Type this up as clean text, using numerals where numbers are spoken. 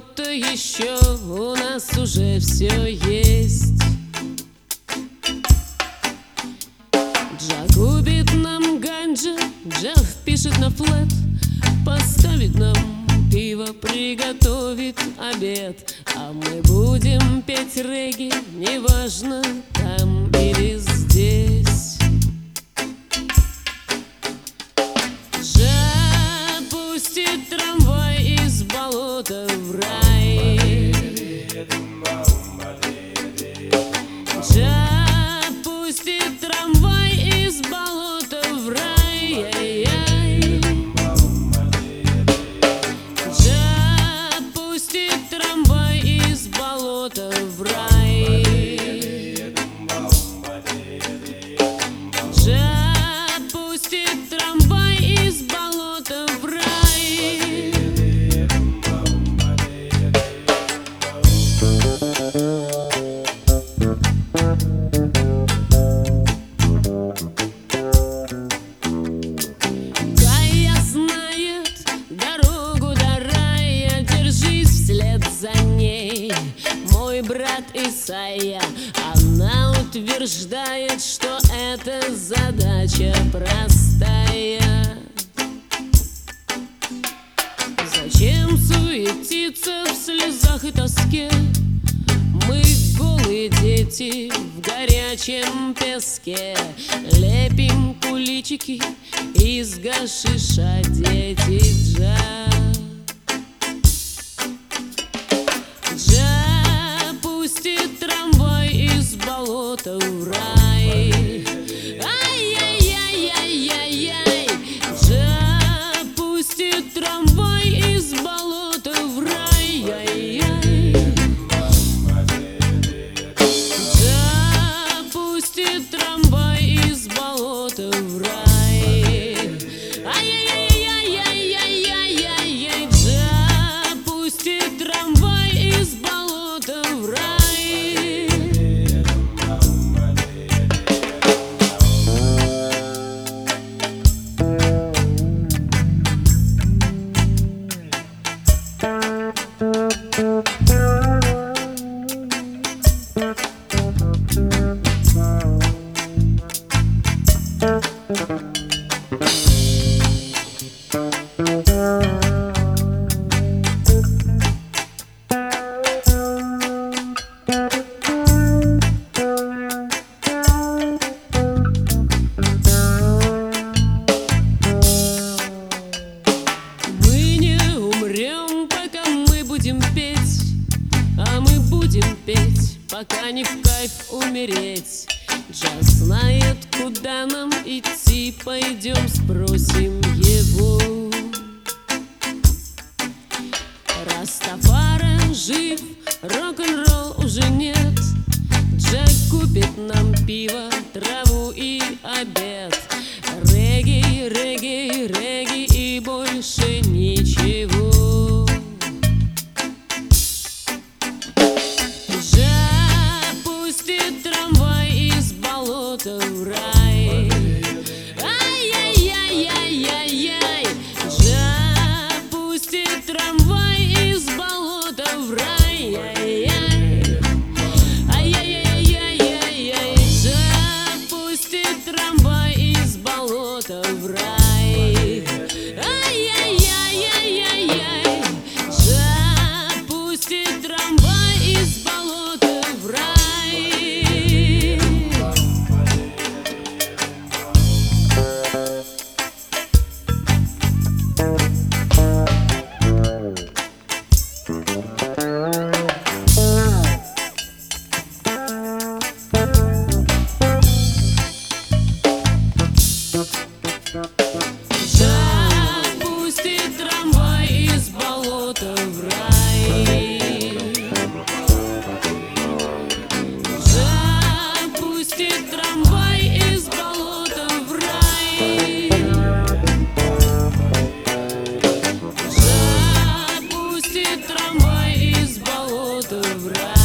что-то еще у нас уже все есть. Джа купит нам ганджа, Джа впишет на флэт, поставит нам пиво, приготовит обед, а мы будем петь регги, неважно, там или здесь. Джа пустит трамвай из болота в рай. Джа пустит трамвай из болота в рай. Джа пустит трамвай из болота в рай. Джа пустит трамвай из болота в рай. Гая знает дорогу до рая, держись вслед за ней, мой брат Исайя. Она утверждает, что эта задача простая. Зачем суетиться в слезах и тоске? Мы голые дети в горячем песке, лепим куличики из гашиша, дети Джа. Джа пустит трамвай из болота в рай. Ай-яй-яй-яй-яй-яй. Джа пустит трамвай из болота в рай. Ай-яй. Джа пустит трамвай из болота в рай. Ай-яй-яй-яй-яй-яй-яй. Джа пустит трамвай из болота в рай. Мы не умрем, пока мы будем петь, а мы будем петь, пока не в кайф умереть. Джа знает, куда нам идти, пойдем спросим его. Растафара жив, рок-н-ролл уже нет. Джа купит нам пиво, траву и обед. Регги, регги, регги и больше ничего. Джа пустит трамвай из болота в рай. Ай-яй-яй-яй-яй-яй. Джа пустит трамвай из болота в рай. Ай-яй. Ай-яй-яй-яй-яй-яй. Джа пустит трамвай из болота в рай. Ай-яй-яй-яй-яй-яй. Джа пустит трамвай из болота в рай. Джа пустит трамвай из болота в рай. Джа пустит трамвай из болота в рай. Джа пустит трамвай из болота в рай.